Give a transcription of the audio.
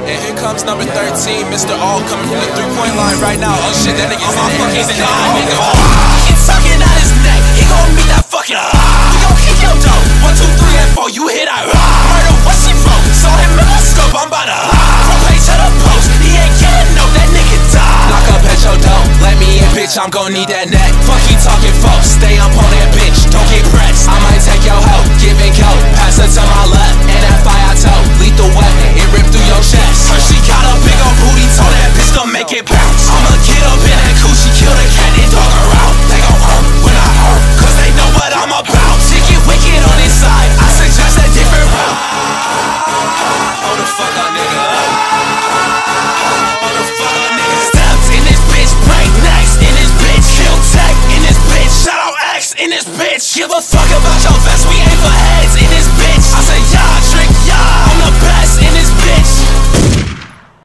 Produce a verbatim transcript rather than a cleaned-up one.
And here comes number thirteen, Mister All coming from the three-point line right now. Oh shit, that nigga's in fucking nigga. Fucking sucking out his neck, he gon' meet that fucking we gon' kick your dough. One, two, three, and four, you hit that murder, what she wrote. Saw him in my scope, I'm bout to from page to the post. He ain't getting no, that nigga die. Lock up at your door, let me in, bitch, I'm gon' need that neck. Fuck you talking folks, stay up on that bitch, don't get pressed. I might take your hoe, give and go, pass her to my left, and that fire toe, lethal weapon, it ripped through your chest. Her, she got a big ol' booty, told that bitch gon' make it bounce. I'ma get up in that coochie, kill the cat and dog her out. They gon' hurt when I hurt, cause they know what I'm about. She get wicked on his side, I suggest a different route. Hold the fuck up, nigga. Hold the fuck up, nigga. Steps in this bitch, break necks in this bitch, kill tech in this bitch, shout out X in this bitch. Give a fuck about your